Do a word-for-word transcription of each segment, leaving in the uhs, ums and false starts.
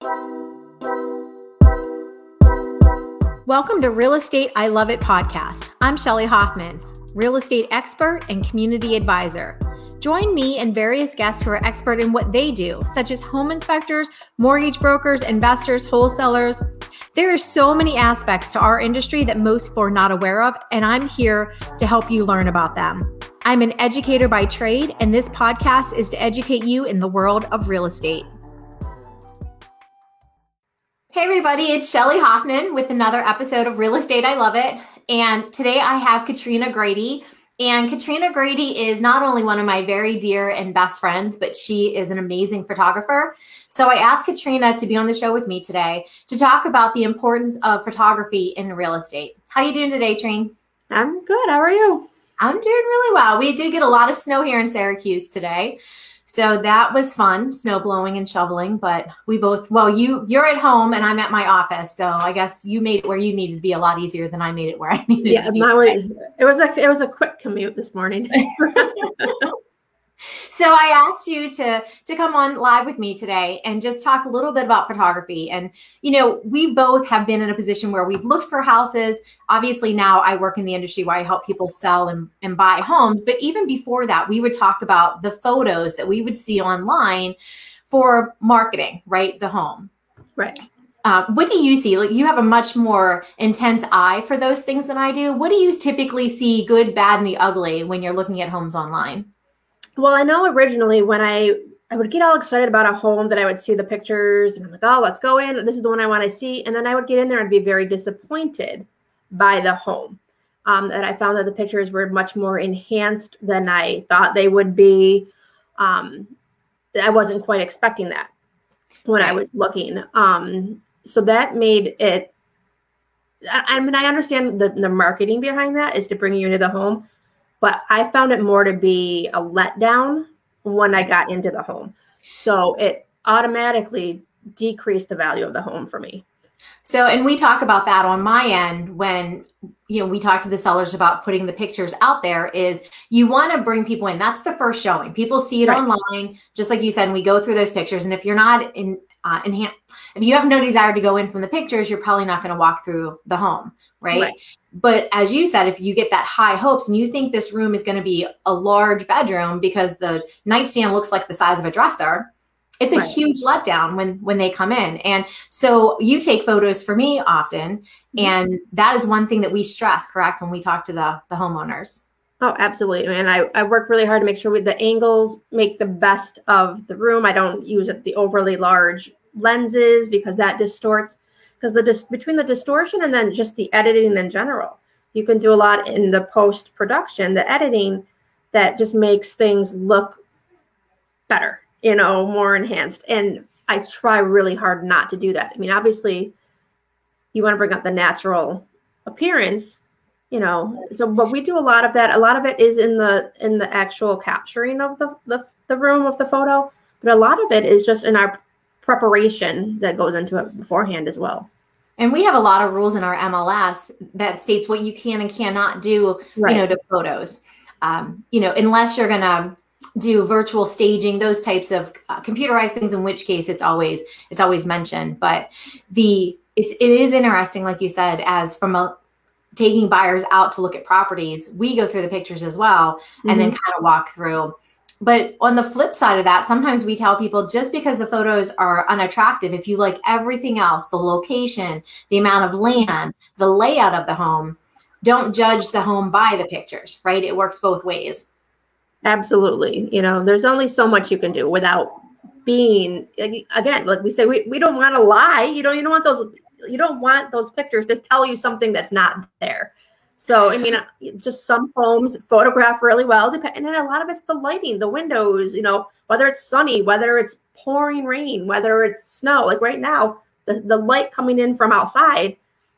Welcome to Real Estate I Love It podcast. I'm Shelly Hoffman, real estate expert and community advisor. Join me and various guests who are expert in what they do, such as home inspectors, mortgage brokers, investors, wholesalers. There are so many aspects to our industry that most people are not aware of, and I'm here to help you learn about them. I'm an educator by trade, and this podcast is to educate you in the world of real estate. Hey everybody, it's Shelly Hoffman with another episode of Real Estate I Love It. And today I have Katrina Grady. And Katrina Grady is not only one of my very dear and best friends, but she is an amazing photographer. So I asked Katrina to be on the show with me today to talk about the importance of photography in real estate. How you doing today, Trine? I'm good. How are you? I'm doing really well. We did get a lot of snow here in Syracuse today. So that was fun, snow blowing and shoveling, but we both, well, you, you're at home and I'm at my office. So I guess you made it where you needed to be a lot easier than I made it where I needed yeah, to be. Yeah, it was a, it was a quick commute this morning. So I asked you to, to come on live with me today and just talk a little bit about photography. And, you know, we both have been in a position where we've looked for houses. Obviously now I work in the industry where I help people sell and, and buy homes. But even before that, we would talk about the photos that we would see online for marketing, right? The home. Right. Uh, what do you see? Like, you have a much more intense eye for those things than I do. What do you typically see, good, bad, and the ugly, when you're looking at homes online? Well, I know originally when I, I would get all excited about a home that I would see the pictures and I'm like, oh, let's go in. This is the one I want to see. And then I would get in there and be very disappointed by the home. Um, and I found that the pictures were much more enhanced than I thought they would be. Um, I wasn't quite expecting that when I was looking. Um, so that made it, I, I mean, I understand the, the marketing behind that is to bring you into the home. But I found it more to be a letdown when I got into the home. So it automatically decreased the value of the home for me. So, and we talk about that on my end when, you know, we talk to the sellers about putting the pictures out there, is you want to bring people in. That's the first showing. People see it right online, just like you said, and we go through those pictures. And if you're not in, uh, in hand, if you have no desire to go in from the pictures, you're probably not going to walk through the home, right? right? But as you said, if you get that high hopes and you think this room is going to be a large bedroom because the nightstand looks like the size of a dresser, it's a right. huge letdown when, when they come in. And so you take photos for me often, mm-hmm. and that is one thing that we stress, correct, when we talk to the, the homeowners. Oh, absolutely. And I, I work really hard to make sure we, the angles make the best of the room. I don't use the overly large lenses because that distorts, because the dis, between the distortion and then just the editing in general, you can do a lot in the post-production, the editing that just makes things look better, you know, more enhanced. And I try really hard not to do that. I mean, obviously you want to bring out the natural appearance, you know, so, but we do a lot of that. A lot of it is in the, in the actual capturing of the, the, the room of the photo, but a lot of it is just in our preparation that goes into it beforehand as well. And we have a lot of rules in our M L S that states what you can and cannot do, right. you know, to photos, um, you know, unless you're going to do virtual staging, those types of uh, computerized things, in which case it's always, it's always mentioned. But the, it's, it is interesting, like you said, as from a, taking buyers out to look at properties, we go through the pictures as well, and mm-hmm. then kind of walk through. But on the flip side of that, sometimes we tell people, just because the photos are unattractive, if you like everything else, the location, the amount of land, the layout of the home, don't judge the home by the pictures, right? It works both ways. Absolutely. You know, there's only so much you can do without being, again, like we say, we, we don't want to lie. You don't, you don't want those, you don't want those pictures to tell you something that's not there. So, I mean, just some homes photograph really well, depend, and then a lot of it's the lighting, the windows, you know, whether it's sunny, whether it's pouring rain, whether it's snow. Like right now, the, the light coming in from outside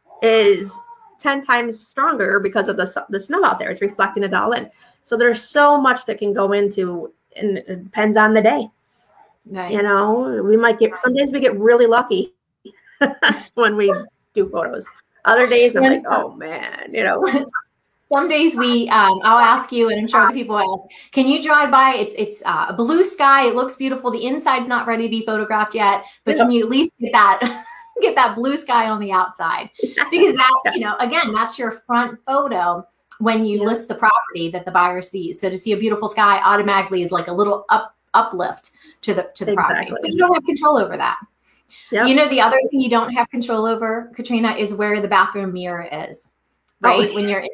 is ten times stronger because of the, the snow out there. It's reflecting it all in. So there's so much that can go into, and it depends on the day. Right. You know, we might get, some days we get really lucky when we do photos. Other days I'm like, oh man, you know. Some days we, um, I'll ask you, and I'm sure other people ask, can you drive by? It's it's uh, a blue sky. It looks beautiful. The inside's not ready to be photographed yet, but can you at least get that get that blue sky on the outside? Because that, you know, again, that's your front photo when you yeah. list the property that the buyer sees. So to see a beautiful sky automatically is like a little up uplift to the to the exactly. property. But you don't have control over that. Yep. You know, the other thing you don't have control over, Katrina, is where the bathroom mirror is. Right? Oh. When you're in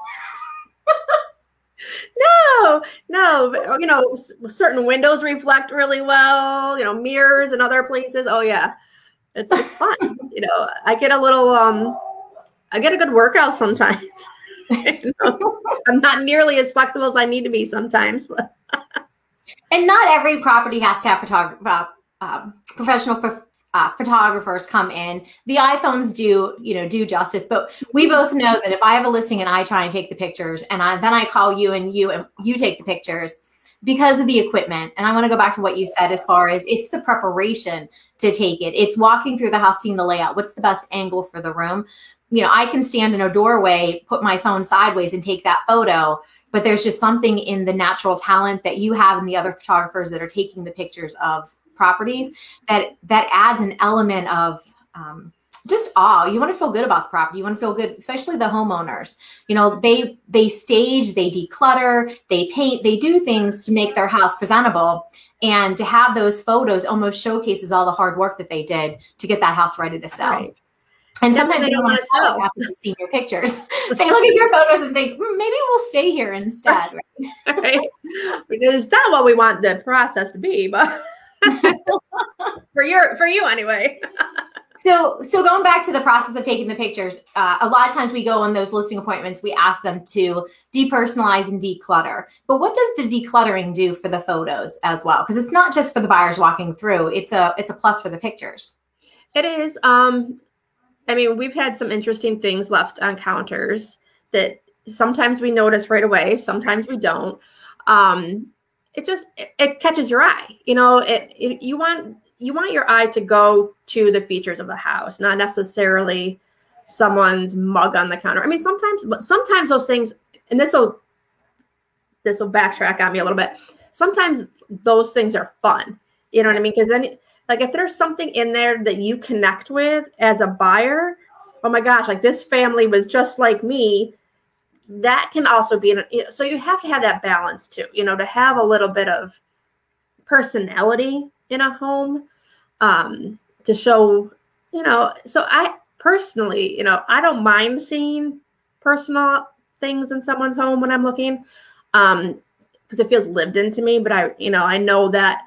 No, no, you know, certain windows reflect really well, you know, mirrors and other places. Oh yeah. It's, it's fun. You know, I get a little, um, I get a good workout sometimes. You know, I'm not nearly as flexible as I need to be sometimes, but. And not every property has to have photog- uh, um, professional ph- uh, photographers come in. The iPhones do, you know, do justice, but we both know that if I have a listing and I try and take the pictures and I, then I call you and you and you take the pictures because of the equipment. And I want to go back to what you said as far as it's the preparation to take it. It's walking through the house, seeing the layout. What's the best angle for the room? You know, I can stand in a doorway, put my phone sideways and take that photo. But there's just something in the natural talent that you have and the other photographers that are taking the pictures of properties that that adds an element of um, just awe. You want to feel good about the property. You want to feel good, especially the homeowners. You know, they they stage, they declutter, they paint, they do things to make their house presentable. And to have those photos almost showcases all the hard work that they did to get that house ready to sell. Right. And sometimes they don't want to sell after they've seen your pictures. They look at your photos and think, mm, maybe we'll stay here instead. Right? Right? Because that's not what we want the process to be, but for your for you anyway. So, so going back to the process of taking the pictures, uh, a lot of times we go on those listing appointments, we ask them to depersonalize and declutter. But what does the decluttering do for the photos as well? Because it's not just for the buyers walking through; it's a it's a plus for the pictures. It is. Um, I mean, we've had some interesting things left on counters that sometimes we notice right away, sometimes we don't. Um, it just it, it catches your eye. You know, it, it you want. You want your eye to go to the features of the house, not necessarily someone's mug on the counter. I mean, sometimes, but sometimes those things, and this will, this will backtrack on me a little bit. Sometimes those things are fun. You know what I mean? Because then, like, if there's something in there that you connect with as a buyer, oh my gosh, like this family was just like me. That can also be, an, so you have to have that balance too, you know, to have a little bit of personality in a home. Um, to show, you know, so I personally, you know, I don't mind seeing personal things in someone's home when I'm looking, um, because it feels lived into me. But I, you know, I know that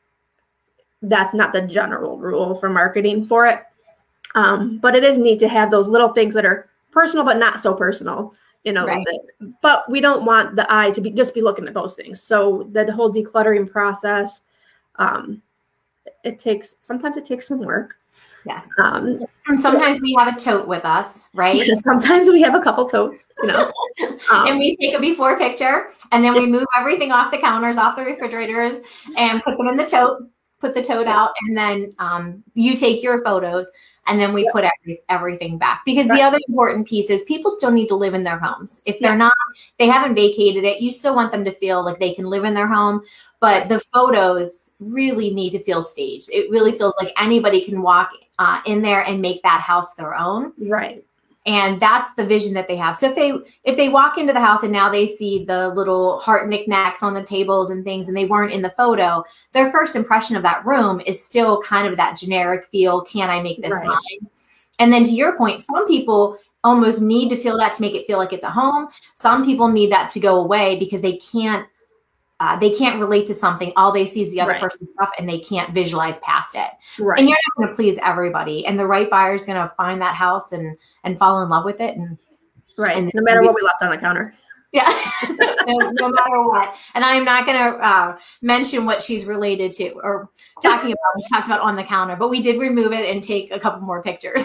that's not the general rule for marketing for it. Um, but it is neat to have those little things that are personal, but not so personal, you know, right. that, but we don't want the eye to be just be looking at those things. So the whole decluttering process, um, it takes, sometimes it takes some work. Yes. Um, and sometimes we have a tote with us, right? Sometimes we have a couple totes, you know. Um, and we take a before picture and then we move everything off the counters, off the refrigerators and put them in the tote, put the tote out. And then um, you take your photos and then we put every, everything back. Because right. the other important piece is people still need to live in their homes. If they're yeah. not, they haven't vacated it, you still want them to feel like they can live in their home. But the photos really need to feel staged. It really feels like anybody can walk uh, in there and make that house their own. Right. And that's the vision that they have. So if they if they walk into the house and now they see the little heart knickknacks on the tables and things and they weren't in the photo, their first impression of that room is still kind of that generic feel. Can I make this right. mine? And then to your point, some people almost need to feel that to make it feel like it's a home. Some people need that to go away because they can't Uh, they can't relate to something. All they see is the other right. person's stuff and they can't visualize past it. Right. And you're not going to please everybody. And the right buyer is going to find that house and, and fall in love with it. And right. And no matter we, what we left on the counter. Yeah. no, no matter what. And I'm not going to uh, mention what she's related to or talking about. She talks about on the counter, but we did remove it and take a couple more pictures.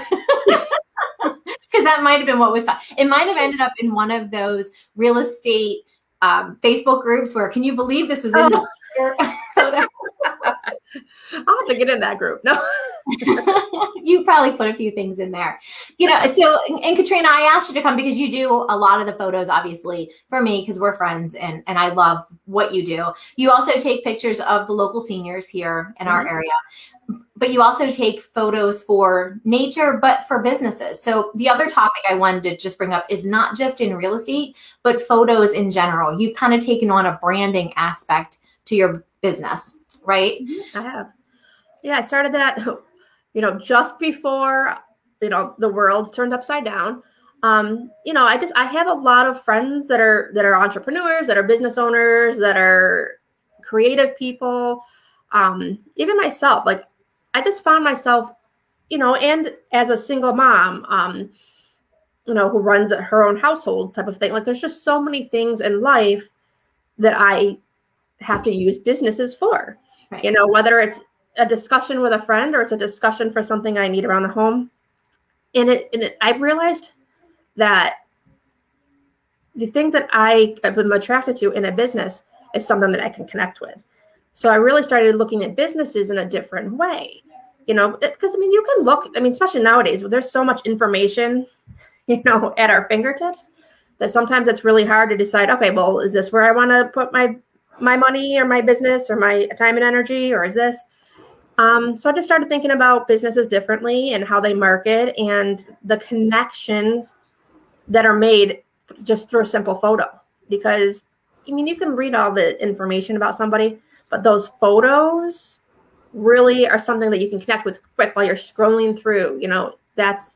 Because that might have been what was taught. It might have ended up in one of those real estate Um, Facebook groups where, can you believe this was in oh. this photo? I'll have to get in that group. No, you probably put a few things in there, you know. So, and Katrina, I asked you to come because you do a lot of the photos, obviously, for me, because we're friends, and and I love what you do. You also take pictures of the local seniors here in mm-hmm. our area, but you also take photos for nature, but for businesses. So the other topic I wanted to just bring up is not just in real estate, but photos in general. You've kind of taken on a branding aspect to your business, right? Mm-hmm. I have. Yeah, I started that, you know, just before, you know, the world turned upside down. Um, you know, I just, I have a lot of friends that are, that are entrepreneurs, that are business owners, that are creative people. Um, even myself, like, I just found myself, you know, and as a single mom, um, you know, who runs her own household type of thing. Like, there's just so many things in life that I have to use businesses for, right. You know, whether it's a discussion with a friend or it's a discussion for something I need around the home. And it, and it, I realized that the thing that I have been attracted to in a business is something that I can connect with. So I really started looking at businesses in a different way, you know, because I mean, you can look, I mean, especially nowadays, there's so much information, you know, at our fingertips that sometimes it's really hard to decide, okay, well, is this where I want to put my, my money or my business or my time and energy, or is this? Um, so I just started thinking about businesses differently and how they market and the connections that are made just through a simple photo. Because, I mean, you can read all the information about somebody, but those photos really are something that you can connect with quick while you're scrolling through, you know, that's,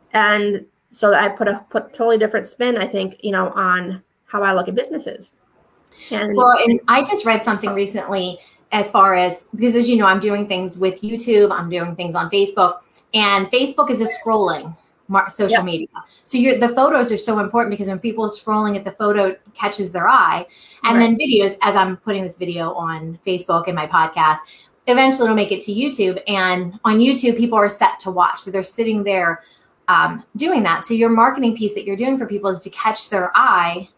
and so I put a put totally different spin, I think, you know, on how I look at businesses. And well, and I just read something recently as far as, because as you know, I'm doing things with YouTube, I'm doing things on Facebook, and Facebook is a scrolling social yep. media. So you're, the photos are so important because when people are scrolling at the photo catches their eye, and right. then videos, as I'm putting this video on Facebook and my podcast, eventually it'll make it to YouTube. And on YouTube, people are set to watch. So they're sitting there um, doing that. So your marketing piece that you're doing for people is to catch their eye,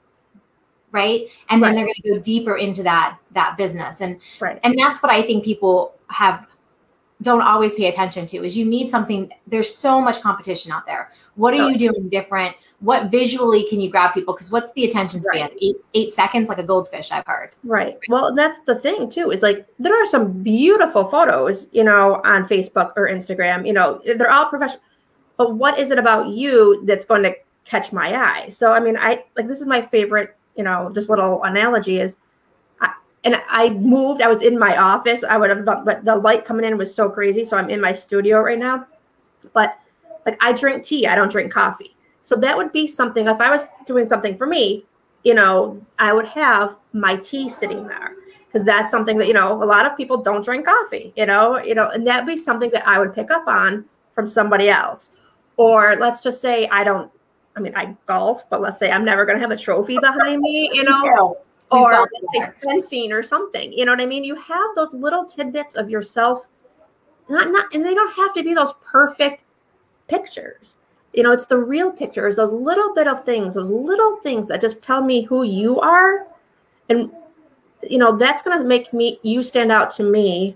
right? And then right. they're going to go deeper into that, that business. And, right. and that's what I think people have, don't always pay attention to, is you need something. There's so much competition out there. What are oh. you doing different? What visually can you grab people? Because what's the attention span? Right. Eight, eight seconds, like a goldfish, I've heard. Right. Well, that's the thing too, is like, there are some beautiful photos, you know, on Facebook or Instagram, you know, they're all professional, but what is it about you that's going to catch my eye? So, I mean, I like, this is my favorite, you know, just little analogy is, I, and I moved, I was in my office, I would have, but the light coming in was so crazy. So I'm in my studio right now, but like, I drink tea, I don't drink coffee. So that would be something, if I was doing something for me, you know, I would have my tea sitting there, because that's something that, you know, a lot of people don't drink coffee, you know, you know, and that'd be something that I would pick up on from somebody else. Or let's just say I don't, I mean, I golf, but let's say I'm never going to have a trophy behind me, you know, yeah, or like fencing or something, you know what I mean? You have those little tidbits of yourself, not, not, and they don't have to be those perfect pictures. You know, it's the real pictures, those little bit of things, those little things that just tell me who you are. And, you know, that's going to make me, you stand out to me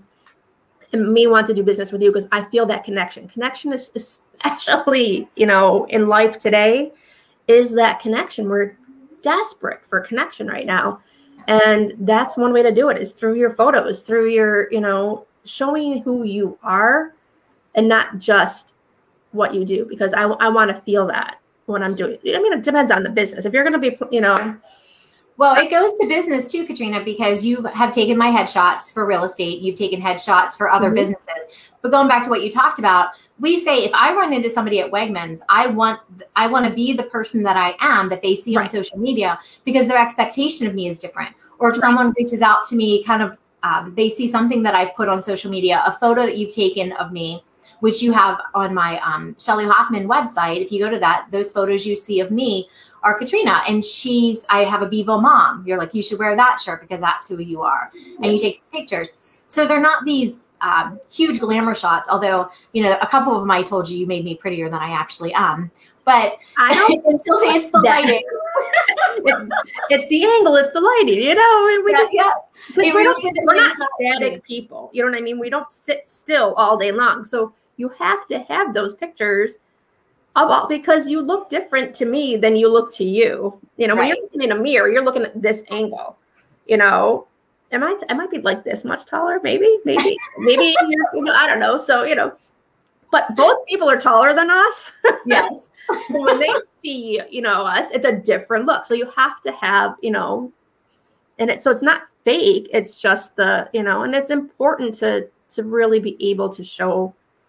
and me want to do business with you, because I feel that connection. Connection is especially, you know, in life today, is that connection. We're desperate for connection right now. And that's one way to do it, is through your photos, through your, you know, showing who you are and not just what you do, because I, I want to feel that when I'm doing it. I mean, it depends on the business. If you're going to be, you know. Well, it goes to business too, Katrina, because you have taken my headshots for real estate. You've taken headshots for other mm-hmm. businesses. But going back to what you talked about, we say, if I run into somebody at Wegmans, I want, I want to be the person that I am, that they see right. on social media, because their expectation of me is different. Or if right. someone reaches out to me, kind of, um, they see something that I've put on social media, a photo that you've taken of me, which you have on my um, Shelly Hoffman website. If you go to that, those photos you see of me are Katrina, and she's, I have a Bevo mom. You're like, you should wear that shirt because that's who you are. And you take pictures. So they're not these um, huge glamour shots, although, you know, a couple of them I told you, you made me prettier than I actually am. But I don't still say it's the lighting. it's, it's the angle, it's the lighting, you know, we yeah, just, yeah. We're, not, we're not static people. You know what I mean? We don't sit still all day long. So You have to have those pictures about, because you look different to me than you look to you. You know, right. When you're looking in a mirror, you're looking at this angle, you know, am I, I might be like this much taller, maybe, maybe, maybe, you're, you know, I don't know. So, you know, but most people are taller than us. Yes. When they see, you know, us, it's a different look. So you have to have, you know, and it, so it's not fake. It's just the, you know, and it's important to, to really be able to show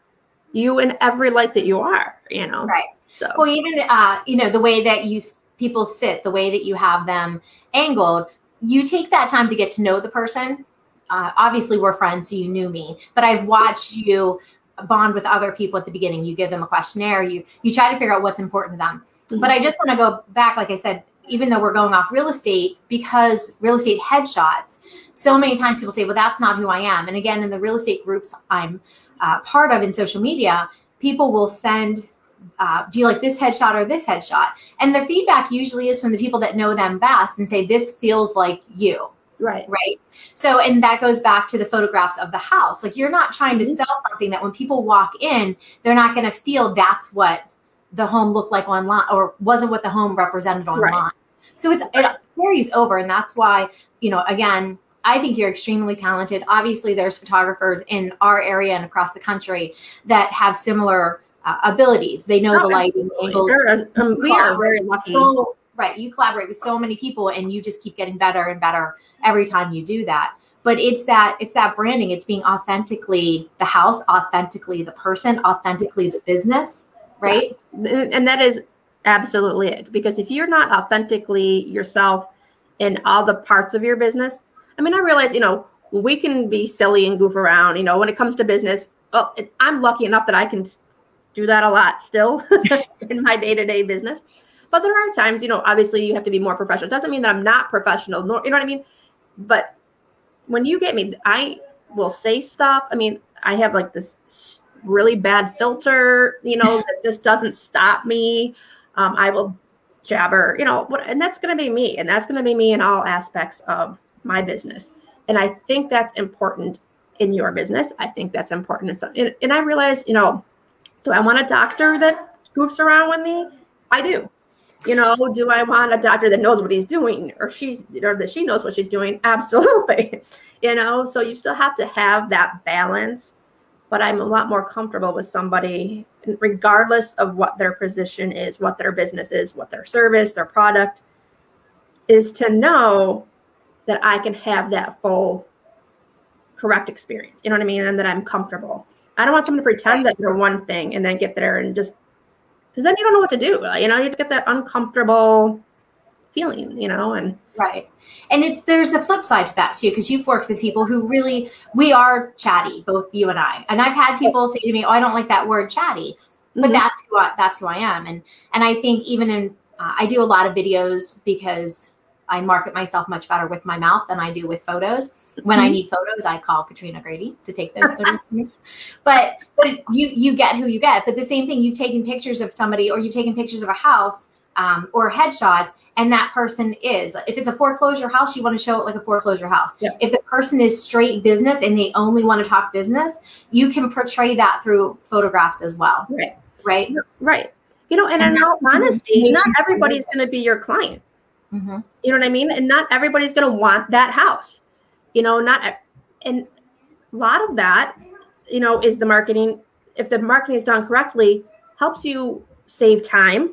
you in every light that you are, you know? Right. So, well, even, uh, you know, the way that you people sit, the way that you have them angled, you take that time to get to know the person. Uh, obviously we're friends, so you knew me, but I've watched you bond with other people at the beginning. You give them a questionnaire, you, you try to figure out what's important to them. Mm-hmm. But I just want to go back, like I said, even though we're going off real estate, because real estate headshots, so many times people say, well, that's not who I am. And again, in the real estate groups I'm uh, part of in social media, people will send, uh, do you like this headshot or this headshot? And the feedback usually is from the people that know them best and say, this feels like you. Right. Right. So, and that goes back to the photographs of the house. Like, you're not trying to sell something that when people walk in, they're not going to feel that's what the home looked like online, or wasn't what the home represented online. Right. So it's, it carries over. And that's why, you know, again, I think you're extremely talented. Obviously there's photographers in our area and across the country that have similar uh, abilities. They know oh, the lighting angles. Um, we are very lucky. So, right. You collaborate with so many people and you just keep getting better and better every time you do that. But it's that, it's that branding. It's being authentically the house, authentically the person, authentically the business. Right. Yeah. And that is absolutely it. Because if you're not authentically yourself in all the parts of your business, I mean, I realize, you know, we can be silly and goof around, you know, when it comes to business. Oh, I'm lucky enough that I can do that a lot still in my day-to-day business. But there are times, you know, obviously you have to be more professional. It doesn't mean that I'm not professional, nor, you know what I mean? But when you get me, I will say stuff. I mean, I have like this really bad filter, you know, that just doesn't stop me. Um, I will jabber, you know, what, and that's going to be me. And that's going to be me in all aspects of my business. And I think that's important in your business. I think that's important. In some, and, and I realize, you know, do I want a doctor that goofs around with me? I do. You know, do I want a doctor that knows what he's doing, or she's, or that she knows what she's doing? Absolutely. You know, so you still have to have that balance, but I'm a lot more comfortable with somebody, regardless of what their position is, what their business is, what their service, their product is, to know that I can have that full correct experience. You know what I mean? And that I'm comfortable. I don't want someone to pretend that they're one thing and then get there and just, because then you don't know what to do. You know, you just get that uncomfortable feeling, you know, and right. And it's, there's a flip side to that too, because you've worked with people who really, we are chatty, both you and I. And I've had people say to me, oh, I don't like that word chatty, but mm-hmm. that's who I, that's who I am. And, and I think even in, uh, I do a lot of videos because I market myself much better with my mouth than I do with photos. When mm-hmm. I need photos, I call Katrina Grady to take those photos. But, but you, you get who you get. But the same thing, you've taken pictures of somebody, or you've taken pictures of a house, um, or headshots, and that person is, if it's a foreclosure house, you want to show it like a foreclosure house. Yeah. If the person is straight business and they only want to talk business, you can portray that through photographs as well. Right. Right. Right. You know, and, and in all honesty, not everybody's going to be your client. Mm-hmm. You know what I mean? And not everybody's going to want that house. You know, not, and a lot of that, you know, is the marketing. If the marketing is done correctly, helps you save time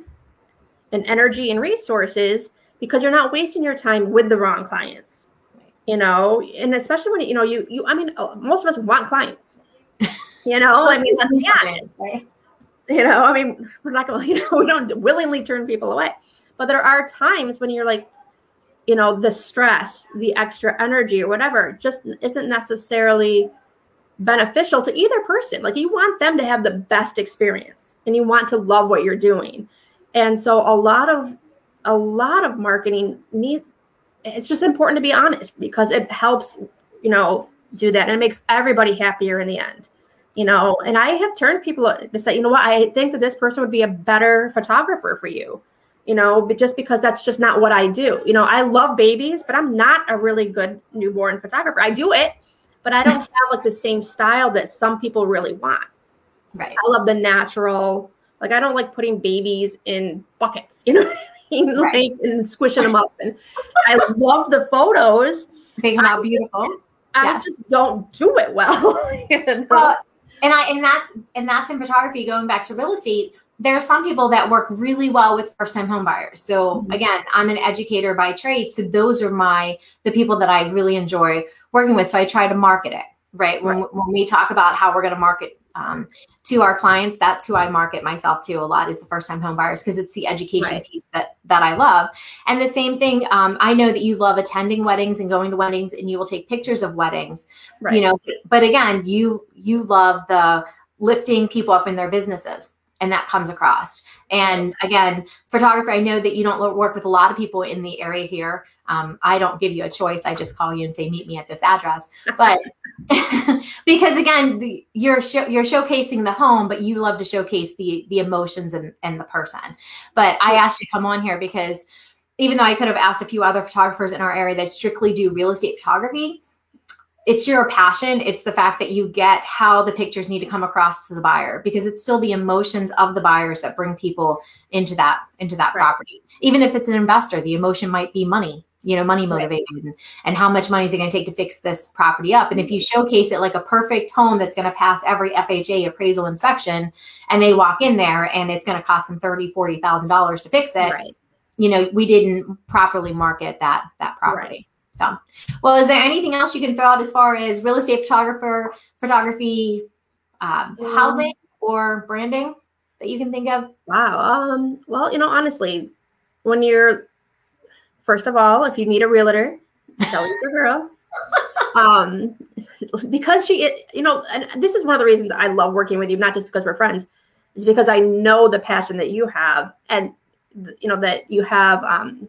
and energy and resources, because you're not wasting your time with the wrong clients, you know, and especially when, you know, you, you, I mean, most of us want clients, you know, I mean, let's be honest, right? You know, I mean, we're not going to, you know, we don't willingly turn people away, but there are times when you're like, you know, the stress, the extra energy or whatever just isn't necessarily beneficial to either person. Like, you want them to have the best experience and you want to love what you're doing. And so a lot of, a lot of marketing need, it's just important to be honest, because it helps, you know, do that. And it makes everybody happier in the end, you know. And I have turned people to say, you know what, I think that this person would be a better photographer for you. You know, but just because that's just not what I do. You know, I love babies, but I'm not a really good newborn photographer. I do it, but I don't have like the same style that some people really want. Right. I love the natural, like, I don't like putting babies in buckets, you know what I mean? Right. Like, and squishing them up. And I love the photos. They come out beautiful. I Yes. just don't do it well. You know? Well, and I and that's and that's in photography. Going back to real estate, there are some people that work really well with first-time home buyers. So mm-hmm. again, I'm an educator by trade, so those are my the people that I really enjoy working with. So I try to market it, right? When right. when we talk about how we're going to market um, to our clients, that's who I market myself to a lot, is the first-time home buyers, because it's the education right. piece that that I love. And the same thing, um, I know that you love attending weddings and going to weddings, and you will take pictures of weddings, right. you know. But again, you you love the lifting people up in their businesses, and that comes across. And again, photography, I know that you don't work with a lot of people in the area here. Um, I don't give you a choice. I just call you and say, meet me at this address. But because again, the, you're show, you're showcasing the home, but you love to showcase the the emotions and, and the person. But I asked you to come on here because even though I could have asked a few other photographers in our area that strictly do real estate photography, it's your passion. It's the fact that you get how the pictures need to come across to the buyer, because it's still the emotions of the buyers that bring people into that, into that right. property. Even if it's an investor, the emotion might be money, you know, money motivated right. and, and how much money is it going to take to fix this property up. And if you showcase it like a perfect home that's going to pass every F H A appraisal inspection, and they walk in there and it's going to cost them thirty thousand dollars, forty thousand dollars to fix it, right. you know, we didn't properly market that, that property. Right. So, well, is there anything else you can throw out as far as real estate photographer, photography, um, um, housing, or branding that you can think of? Wow. Um, well, you know, honestly, when you're, first of all, if you need a realtor, tell your girl. Um, because she, you know, and this is one of the reasons I love working with you, not just because we're friends, is because I know the passion that you have, and, you know, that you have, um,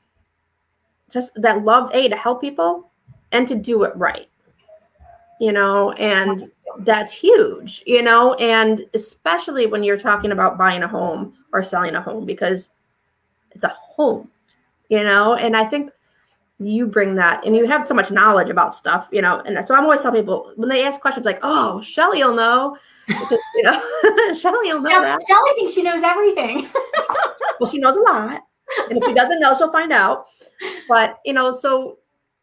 just that love, A, to help people and to do it right, you know, and that's huge, you know, and especially when you're talking about buying a home or selling a home, because it's a home, you know, and I think you bring that, and you have so much knowledge about stuff, you know, and so I'm always telling people when they ask questions like, oh, Shelly will know, because, you know, Shelly will know Shelly, that. Shelly thinks she knows everything. Well, she knows a lot. And if she doesn't know, she'll find out. But, you know, so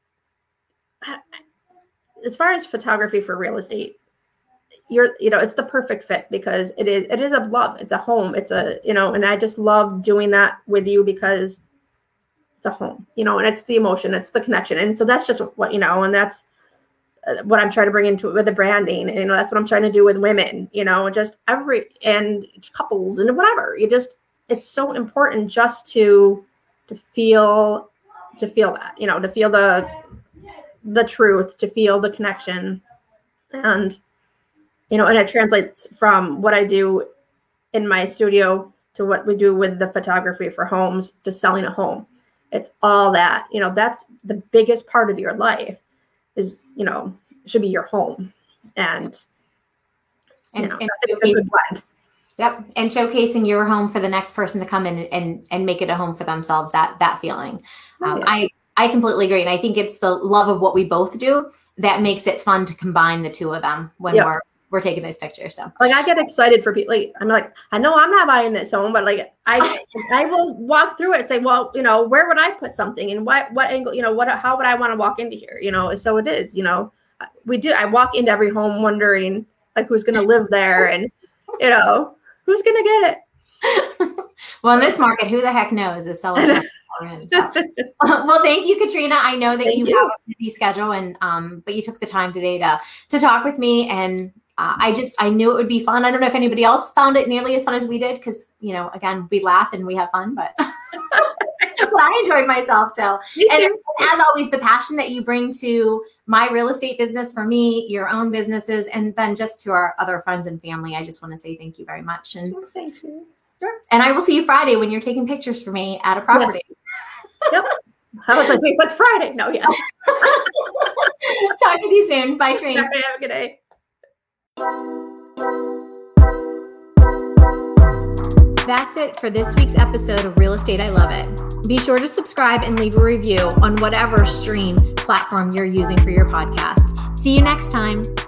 as far as photography for real estate, you're, you know, it's the perfect fit, because it is, it is a love. It's a home. It's a, you know, and I just love doing that with you because it's a home, you know, and it's the emotion, it's the connection. And so that's just what, you know, and that's what I'm trying to bring into it with the branding. And, you know, that's what I'm trying to do with women, you know, just every, and couples and whatever. You just, it's so important just to, to feel, to feel that, you know, to feel the, the truth, to feel the connection. And, you know, and it translates from what I do in my studio to what we do with the photography for homes to selling a home. It's all that, you know, that's the biggest part of your life is, you know, should be your home. And, and, you know, and it's a good blend. Yep. And showcasing your home for the next person to come in and, and, and make it a home for themselves, that, that feeling. Um, yeah. I, I completely agree. And I think it's the love of what we both do that makes it fun to combine the two of them when yep. we're, we're taking those pictures. So like, I get excited for people. Like, I'm like, I know I'm not buying this home, but like, I, I will walk through it and say, well, you know, where would I put something, and what, what angle, you know, what, how would I want to walk into here? You know, so it is, you know, we do, I walk into every home wondering like who's going to live there, and, you know, who's going to get it? Well, in this market, who the heck knows? Is selling. So, well, thank you, Katrina. I know that you, you have a busy schedule, and um, but you took the time today to to talk with me, and uh, I just I knew it would be fun. I don't know if anybody else found it nearly as fun as we did, because you know, again, we laugh and we have fun, but but I enjoyed myself. So, and as always, the passion that you bring to my real estate business, for me, your own businesses, and then just to our other friends and family, I just want to say thank you very much. And well, thank you. Sure. And I will see you Friday when you're taking pictures for me at a property. Yes. Yep. I was like, wait, what's Friday? No, yeah. Talk with you soon. Bye, Train. Have a good day. That's it for this week's episode of Real Estate I Love It. Be sure to subscribe and leave a review on whatever stream platform you're using for your podcast. See you next time.